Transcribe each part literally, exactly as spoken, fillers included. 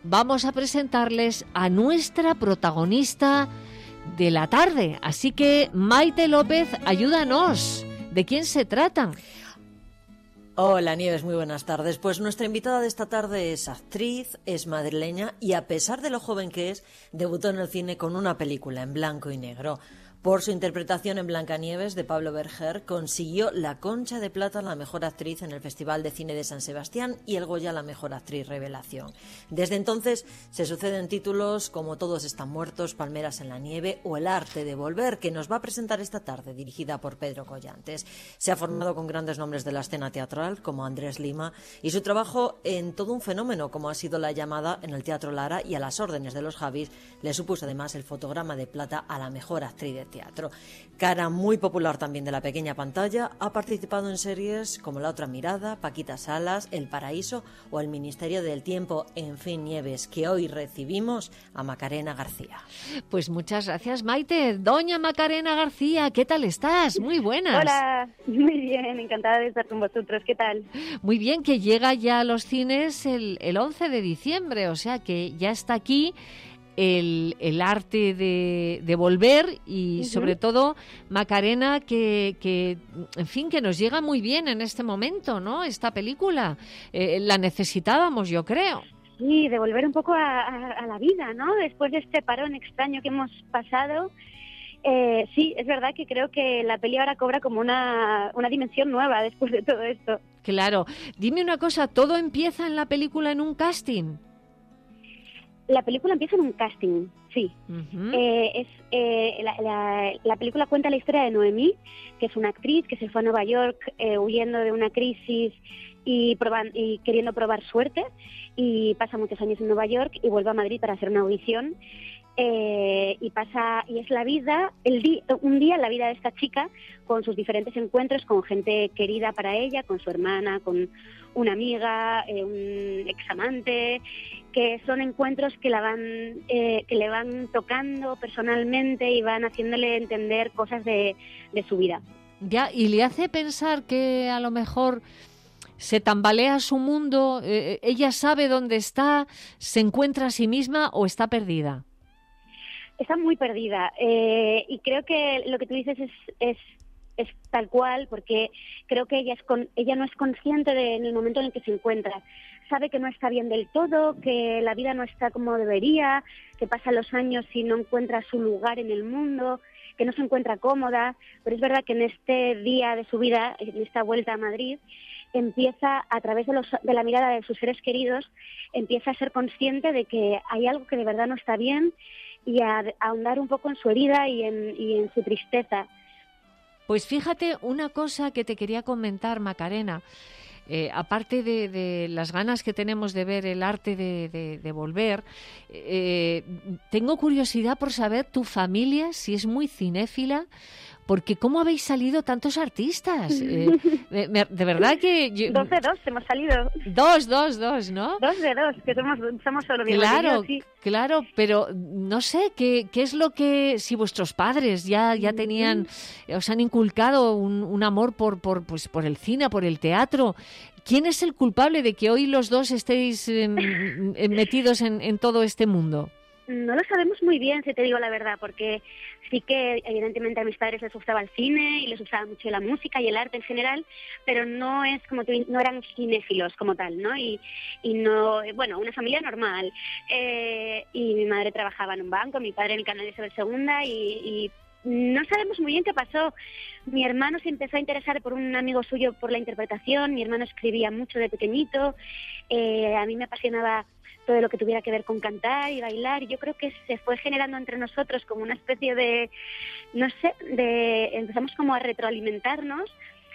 vamos a presentarles a nuestra protagonista de la tarde. Así que, Maite López, ayúdanos. ¿De quién se trata? Hola Nieves, muy buenas tardes. Pues nuestra invitada de esta tarde es actriz, es madrileña y a pesar de lo joven que es, debutó en el cine con una película en blanco y negro. Por su interpretación en Blancanieves de Pablo Berger, consiguió la Concha de Plata a la mejor actriz en el Festival de Cine de San Sebastián y el Goya a la mejor actriz revelación. Desde entonces se suceden títulos como Todos están muertos, Palmeras en la nieve o El arte de volver, que nos va a presentar esta tarde, dirigida por Pedro Collantes. Se ha formado con grandes nombres de la escena teatral, como Andrés Lima, y su trabajo en todo un fenómeno, como ha sido La llamada en el Teatro Lara y A las órdenes de los Javis, le supuso además el Fotograma de Plata a la mejor actriz de teatro. Cara muy popular también de la pequeña pantalla, ha participado en series como La otra mirada, Paquita Salas, El paraíso o El ministerio del tiempo. En fin, Nieves, que hoy recibimos a Macarena García. Pues muchas gracias, Maite. Doña Macarena García, ¿qué tal estás? Muy buenas. Hola, muy bien, encantada de estar con vosotros. ¿Qué tal? Muy bien, que llega ya a los cines el, el once de diciembre, o sea que ya está aquí El, el arte de, de volver y uh-huh. sobre todo Macarena que, que en fin que nos llega muy bien en este momento, ¿no? Esta película eh, la necesitábamos, yo creo. Sí, de volver un poco a, a, a la vida, ¿no? Después de este parón extraño que hemos pasado. Eh, sí, es verdad que creo que la peli ahora cobra como una, una dimensión nueva después de todo esto. Claro. Dime una cosa, ¿todo empieza en la película en un casting? La película empieza en un casting, sí. Uh-huh. Eh, es, eh, la, la, la película cuenta la historia de Noemí, que es una actriz que se fue a Nueva York eh, huyendo de una crisis y, proban, y queriendo probar suerte, y pasa muchos años en Nueva York y vuelve a Madrid para hacer una audición. Eh, y pasa y es la vida el di, un día en la vida de esta chica con sus diferentes encuentros con gente querida para ella, con su hermana, con una amiga, eh, un examante, que son encuentros que la van eh, que le van tocando personalmente y van haciéndole entender cosas de, de su vida. Ya, y le hace pensar que a lo mejor se tambalea su mundo, eh, ella sabe dónde está, se encuentra a sí misma o está perdida. Está muy perdida eh, y creo que lo que tú dices es, es, es tal cual, porque creo que ella, es con, ella no es consciente de, en el momento en el que se encuentra. Sabe que no está bien del todo, que la vida no está como debería, que pasan los años y no encuentra su lugar en el mundo, que no se encuentra cómoda, pero es verdad que en este día de su vida, en esta vuelta a Madrid, empieza a través de, los, de la mirada de sus seres queridos, empieza a ser consciente de que hay algo que de verdad no está bien y a, a ahondar un poco en su herida y en, y en su tristeza. Pues fíjate, una cosa que te quería comentar, Macarena, eh, aparte de, de las ganas que tenemos de ver el arte de, de, de volver, eh, tengo curiosidad por saber tu familia, si es muy cinéfila, porque ¿cómo habéis salido tantos artistas? Eh, de, de verdad que... Yo, dos de dos hemos salido. Dos, dos, dos, ¿no? Dos de dos, que somos, somos solo mi Claro, marido, sí. Claro, pero no sé, ¿qué, qué es lo que... Si vuestros padres ya, ya tenían... os han inculcado un, un amor por, por, pues, por el cine, por el teatro... ¿Quién es el culpable de que hoy los dos estéis eh, metidos en, en todo este mundo? No lo sabemos muy bien, si te digo la verdad, porque sí que evidentemente a mis padres les gustaba el cine y les gustaba mucho la música y el arte en general, pero no es como tú, no eran cinéfilos como tal, ¿no? Y, y no, bueno, una familia normal. Eh, y mi madre trabajaba en un banco, mi padre en el canal de Isabel segunda y, y no sabemos muy bien qué pasó. Mi hermano se empezó a interesar por un amigo suyo por la interpretación, mi hermano escribía mucho de pequeñito, eh, a mí me apasionaba todo lo que tuviera que ver con cantar y bailar, y yo creo que se fue generando entre nosotros como una especie de, no sé, de empezamos como a retroalimentarnos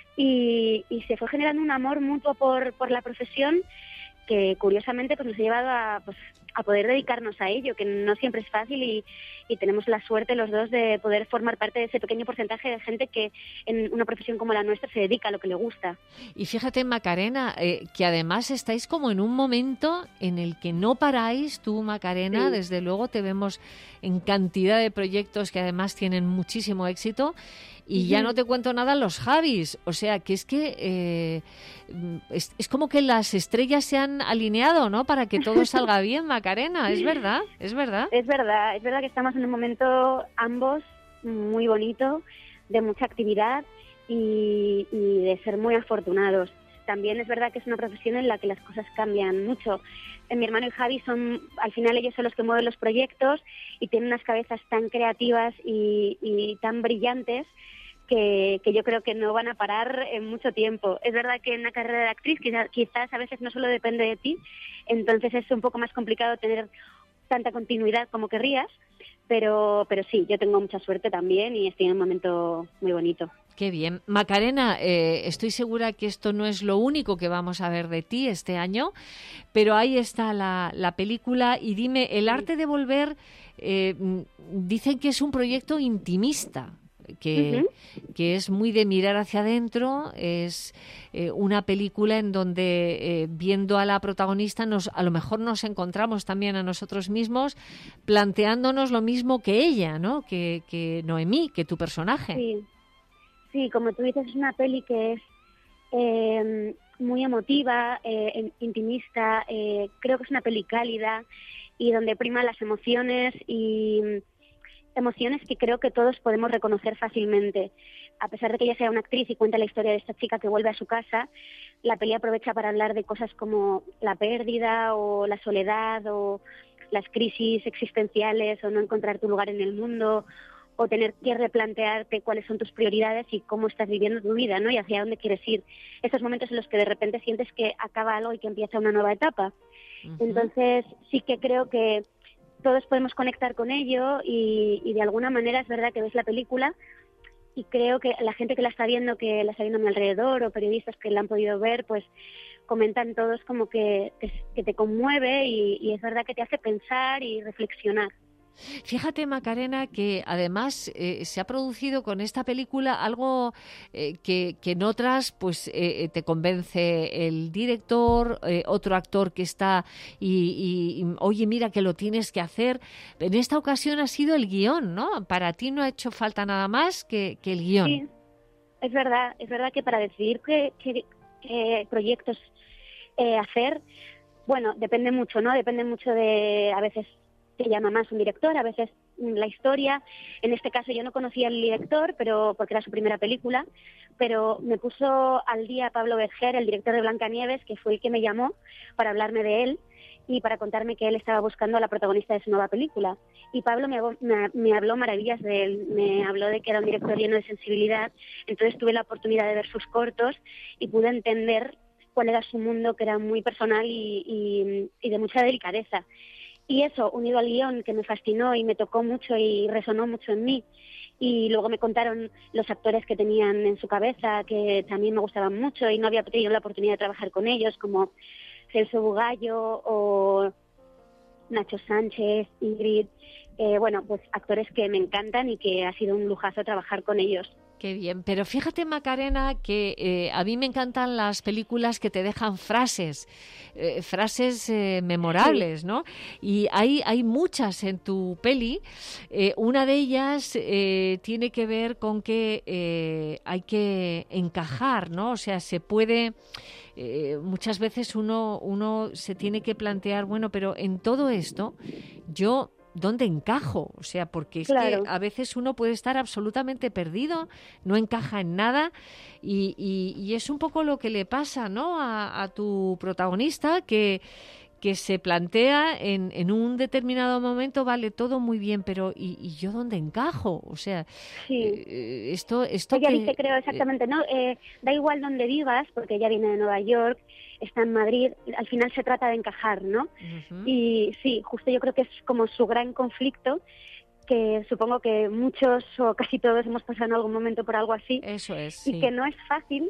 y, y se fue generando un amor mutuo por, por la profesión que curiosamente pues nos ha llevado a, pues, a poder dedicarnos a ello, que no siempre es fácil y, y tenemos la suerte los dos de poder formar parte de ese pequeño porcentaje de gente que en una profesión como la nuestra se dedica a lo que le gusta. Y fíjate, Macarena, eh, que además estáis como en un momento en el que no paráis, tú, Macarena, sí. Desde luego te vemos en cantidad de proyectos que además tienen muchísimo éxito y uh-huh. ya no te cuento nada los Javis. O sea, que es que eh, es, es como que las estrellas se han alineado, ¿no? Para que todo salga bien, Macarena. Es verdad, es verdad. Es verdad, es verdad que estamos en un momento ambos muy bonito, de mucha actividad y, y de ser muy afortunados. También es verdad que es una profesión en la que las cosas cambian mucho. Mi hermano y Javi son, al final ellos son los que mueven los proyectos y tienen unas cabezas tan creativas y, y tan brillantes que, que yo creo que no van a parar en mucho tiempo. Es verdad que en una carrera de actriz quizás, quizás a veces no solo depende de ti, entonces es un poco más complicado tener tanta continuidad como querrías, pero, pero sí, yo tengo mucha suerte también y estoy en un momento muy bonito. Qué bien. Macarena, eh, estoy segura que esto no es lo único que vamos a ver de ti este año, pero ahí está la, la película y dime, El arte de volver, eh, dicen que es un proyecto intimista, que, uh-huh. que es muy de mirar hacia adentro, es eh, una película en donde eh, viendo a la protagonista nos, a lo mejor nos encontramos también a nosotros mismos planteándonos lo mismo que ella, ¿no? Que, que Noemí, que tu personaje. Sí. Sí, como tú dices, es una peli que es eh, muy emotiva, eh, intimista, eh, creo que es una peli cálida y donde priman las emociones y emociones que creo que todos podemos reconocer fácilmente. A pesar de que ella sea una actriz y cuenta la historia de esta chica que vuelve a su casa, la peli aprovecha para hablar de cosas como la pérdida o la soledad o las crisis existenciales o no encontrar tu lugar en el mundo, o tener que replantearte cuáles son tus prioridades y cómo estás viviendo tu vida, ¿no? Y hacia dónde quieres ir. Estos momentos en los que de repente sientes que acaba algo y que empieza una nueva etapa. Uh-huh. Entonces, sí que creo que todos podemos conectar con ello y, y de alguna manera es verdad que ves la película y creo que la gente que la está viendo, que la está viendo a mi alrededor o periodistas que la han podido ver, pues comentan todos como que, que, que te conmueve y, y es verdad que te hace pensar y reflexionar. Fíjate, Macarena, que además eh, se ha producido con esta película algo eh, que, que en otras pues eh, te convence el director, eh, otro actor que está y, y, y, oye, mira que lo tienes que hacer. En esta ocasión ha sido el guión, ¿no? Para ti no ha hecho falta nada más que, que el guión. Sí, es verdad, es verdad que para decidir qué, qué, qué proyectos eh, hacer, bueno, depende mucho, ¿no? Depende mucho de, a veces te llama más un director, a veces la historia. En este caso yo no conocía al director, pero porque era su primera película, pero me puso al día Pablo Berger, el director de Blancanieves, que fue el que me llamó para hablarme de él y para contarme que él estaba buscando a la protagonista de su nueva película. Y Pablo me, me, me habló maravillas de él, me habló de que era un director lleno de sensibilidad, entonces tuve la oportunidad de ver sus cortos y pude entender cuál era su mundo, que era muy personal y, y, y de mucha delicadeza. Y eso, unido al guión, que me fascinó y me tocó mucho y resonó mucho en mí. Y luego me contaron los actores que tenían en su cabeza, que también me gustaban mucho y no había tenido la oportunidad de trabajar con ellos, como Celso Bugallo o Nacho Sánchez, Ingrid. Eh, bueno, pues actores que me encantan y que ha sido un lujazo trabajar con ellos. Qué bien, pero fíjate, Macarena, que eh, a mí me encantan las películas que te dejan frases, eh, frases eh, memorables, ¿no? Y hay, hay muchas en tu peli. Eh, una de ellas eh, tiene que ver con que eh, hay que encajar, ¿no? O sea, se puede... Eh, muchas veces uno, uno se tiene que plantear, bueno, pero en todo esto yo... ¿dónde encajo? O sea, porque es claro. que a veces uno puede estar absolutamente perdido, no encaja en nada y, y, y es un poco lo que le pasa, ¿no? A, a tu protagonista que, que se plantea en, en un determinado momento, vale, todo muy bien, pero ¿y, y yo dónde encajo? O sea, sí. eh, esto... esto ella que, dice, creo, exactamente, ¿no? Eh, da igual dónde vivas, porque ella viene de Nueva York, está en Madrid, al final se trata de encajar, ¿no? Uh-huh. Y sí, justo yo creo que es como su gran conflicto, que supongo que muchos o casi todos hemos pasado en algún momento por algo así. Eso es, y sí. que no es fácil,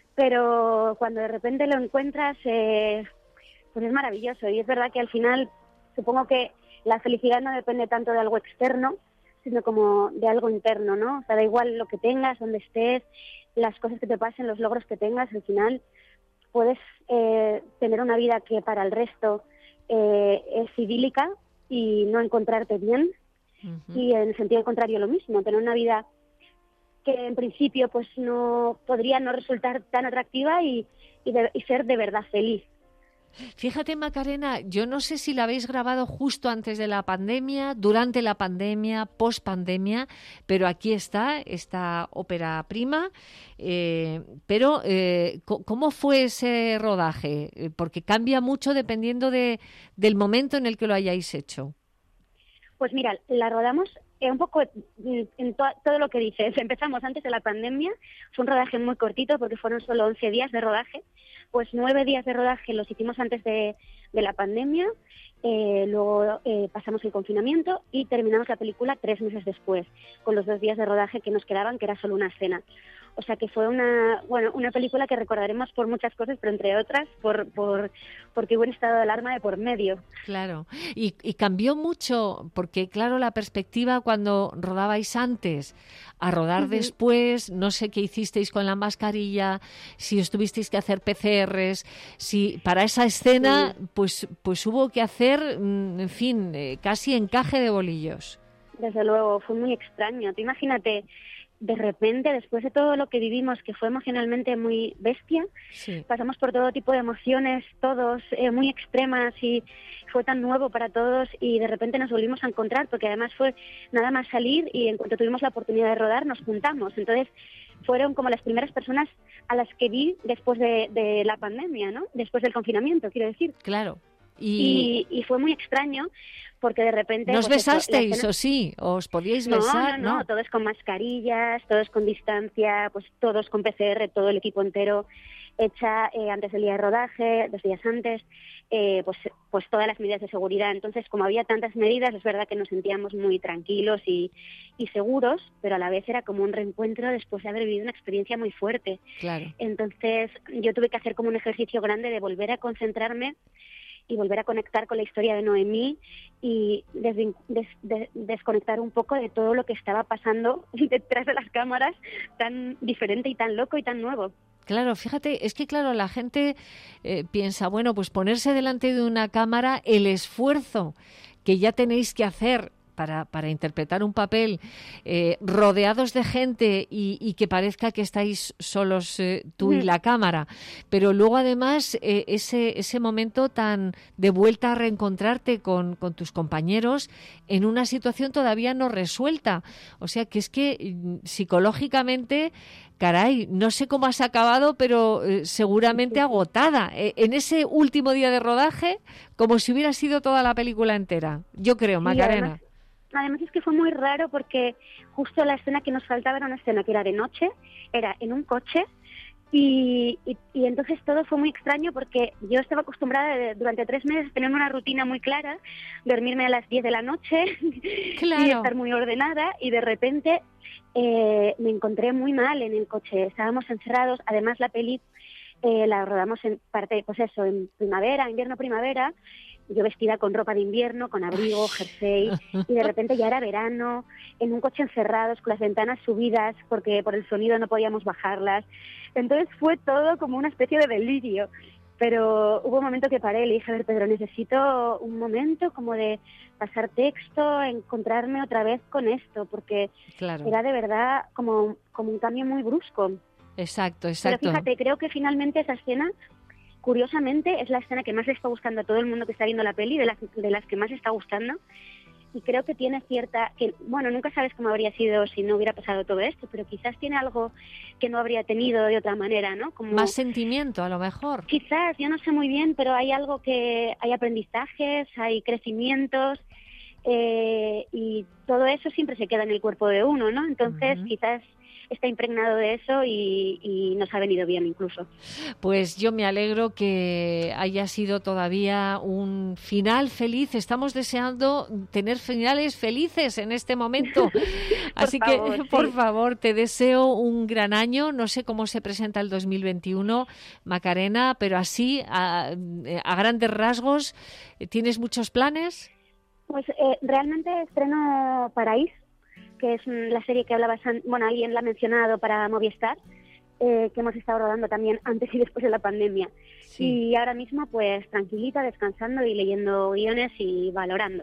pero cuando de repente lo encuentras, eh, pues es maravilloso. Y es verdad que al final, supongo que la felicidad no depende tanto de algo externo, sino como de algo interno, ¿no? O sea, da igual lo que tengas, donde estés, las cosas que te pasen, los logros que tengas, al final puedes eh, tener una vida que para el resto eh, es idílica y no encontrarte bien. Uh-huh. Y en el sentido contrario lo mismo, tener una vida que en principio pues no podría no resultar tan atractiva y, y, de, y ser de verdad feliz. Fíjate, Macarena, yo no sé si la habéis grabado justo antes de la pandemia, durante la pandemia, post pandemia, pero aquí está esta ópera prima. Eh, pero, eh, ¿cómo fue ese rodaje? Porque cambia mucho dependiendo de, del momento en el que lo hayáis hecho. Pues mira, la rodamos eh, un poco en to- todo lo que dices. Empezamos antes de la pandemia, fue un rodaje muy cortito porque fueron solo once días de rodaje. Pues nueve días de rodaje los hicimos antes de, de la pandemia, eh, luego eh, pasamos el confinamiento y terminamos la película tres meses después, con los dos días de rodaje que nos quedaban, que era solo una escena. O sea que fue una bueno una película que recordaremos por muchas cosas, pero entre otras por por porque hubo un estado de alarma de por medio. Claro, y, y cambió mucho, porque claro, la perspectiva cuando rodabais antes a rodar uh-huh. después, no sé qué hicisteis con la mascarilla, si os tuvisteis que hacer P C Rs, si para esa escena sí. pues pues hubo que hacer, en fin, eh, casi encaje de bolillos. Desde luego, fue muy extraño. Tú imagínate, de repente, después de todo lo que vivimos, que fue emocionalmente muy bestia, sí. pasamos por todo tipo de emociones, todos eh, muy extremas, y fue tan nuevo para todos, y de repente nos volvimos a encontrar, porque además fue nada más salir y en cuanto tuvimos la oportunidad de rodar nos juntamos. Entonces fueron como las primeras personas a las que vi después de, de la pandemia, ¿no? Después del confinamiento, quiero decir. Claro. Y, y, y fue muy extraño porque de repente... ¿Nos pues, besasteis escena... o sí? ¿Os podíais no, besar? No, no, no, todos con mascarillas, todos con distancia, pues todos con P C R, todo el equipo entero hecha eh, antes del día de rodaje, dos días antes, eh, pues, pues todas las medidas de seguridad. Entonces, como había tantas medidas, es verdad que nos sentíamos muy tranquilos y, y seguros, pero a la vez era como un reencuentro después de haber vivido una experiencia muy fuerte. Claro. Entonces, yo tuve que hacer como un ejercicio grande de volver a concentrarme y volver a conectar con la historia de Noemí y des, des, des, desconectar un poco de todo lo que estaba pasando detrás de las cámaras, tan diferente y tan loco y tan nuevo. Claro, fíjate, es que claro, la gente eh, piensa, bueno, pues ponerse delante de una cámara, el esfuerzo que ya tenéis que hacer Para, para interpretar un papel eh, rodeados de gente y, y que parezca que estáis solos eh, tú y la cámara, pero luego además eh, ese, ese momento tan de vuelta a reencontrarte con, con tus compañeros en una situación todavía no resuelta, o sea que es que psicológicamente, caray, no sé cómo has acabado, pero eh, seguramente agotada eh, en ese último día de rodaje, como si hubiera sido toda la película entera, yo creo, Macarena. Sí, Además es que fue muy raro porque justo la escena que nos faltaba era una escena que era de noche, era en un coche y, y, y entonces todo fue muy extraño porque yo estaba acostumbrada de, durante tres meses a tener una rutina muy clara, dormirme a las diez de la noche claro. y estar muy ordenada y de repente eh, me encontré muy mal en el coche, estábamos encerrados, además la peli eh, la rodamos en parte, pues eso, en primavera, invierno-primavera, yo vestida con ropa de invierno, con abrigo, jersey, y de repente ya era verano, en un coche encerrados, con las ventanas subidas, porque por el sonido no podíamos bajarlas. Entonces fue todo como una especie de delirio. Pero hubo un momento que paré y le dije, a ver, Pedro, necesito un momento como de pasar texto, encontrarme otra vez con esto, porque claro. era de verdad como, como un cambio muy brusco. Exacto, exacto. Pero fíjate, creo que finalmente esa escena, curiosamente, es la escena que más le está gustando a todo el mundo que está viendo la peli, de las, de las que más está gustando, y creo que tiene cierta, que bueno, nunca sabes cómo habría sido si no hubiera pasado todo esto, pero quizás tiene algo que no habría tenido de otra manera, ¿no? Como, más sentimiento, a lo mejor. Quizás, yo no sé muy bien, pero hay algo que, hay aprendizajes, hay crecimientos, eh, y todo eso siempre se queda en el cuerpo de uno, ¿no? Entonces, uh-huh. quizás está impregnado de eso y, y nos ha venido bien incluso. Pues yo me alegro que haya sido todavía un final feliz. Estamos deseando tener finales felices en este momento. Así favor, que, sí. por favor, te deseo un gran año. No sé cómo se presenta el dos mil veintiuno, Macarena, pero así, a, a grandes rasgos, ¿tienes muchos planes? Pues eh, realmente estreno Paraís, que es la serie que hablaba, bueno, alguien la ha mencionado para Movistar, eh, que hemos estado rodando también antes y después de la pandemia. Sí. Y ahora mismo, pues, tranquilita, descansando y leyendo guiones y valorando.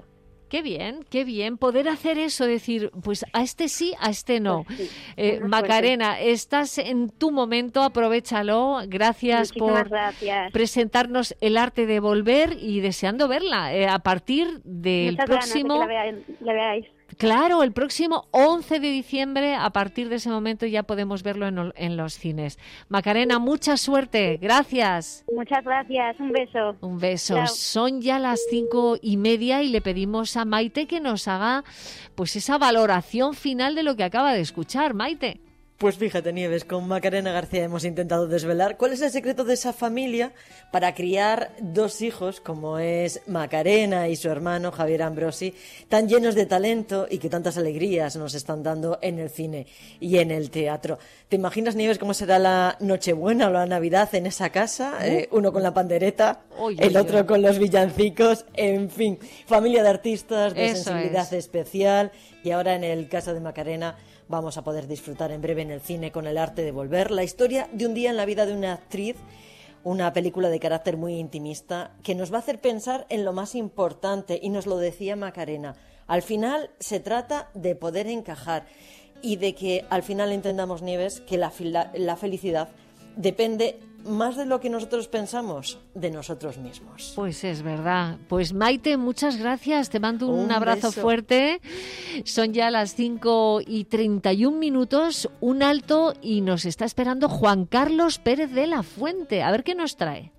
Qué bien, qué bien poder hacer eso, decir, pues a este sí, a este no. Pues sí, eh, una Macarena, suerte. Estás en tu momento, aprovéchalo. Gracias Muchísimas por gracias. presentarnos El arte de volver y deseando verla eh, a partir del Muchas próximo... ganas de que la, veáis, la veáis. Claro, el próximo once de diciembre, a partir de ese momento ya podemos verlo en, en los cines. Macarena, mucha suerte. Gracias. Muchas gracias. Un beso. Un beso. Chao. Son ya las cinco y media y le pedimos a Maite que nos haga pues esa valoración final de lo que acaba de escuchar. Maite. Pues fíjate, Nieves, con Macarena García hemos intentado desvelar cuál es el secreto de esa familia para criar dos hijos, como es Macarena y su hermano Javier Ambrosi, tan llenos de talento y que tantas alegrías nos están dando en el cine y en el teatro. ¿Te imaginas, Nieves, cómo será la Nochebuena o la Navidad en esa casa? Uh. Eh, uno con la pandereta, oye, el otro oye. con los villancicos, en fin, familia de artistas, de Eso sensibilidad es. especial. Y ahora, en el caso de Macarena, vamos a poder disfrutar en breve en el cine con El arte de volver, la historia de un día en la vida de una actriz, una película de carácter muy intimista que nos va a hacer pensar en lo más importante, y nos lo decía Macarena. Al final se trata de poder encajar y de que al final entendamos, Nieves, que la, la felicidad depende más de lo que nosotros pensamos de nosotros mismos. Pues es verdad. Pues Maite, muchas gracias. Te mando un, un abrazo beso. fuerte. Son ya las cinco y treinta y un minutos, un alto y nos está esperando Juan Carlos Pérez de la Fuente. A ver qué nos trae.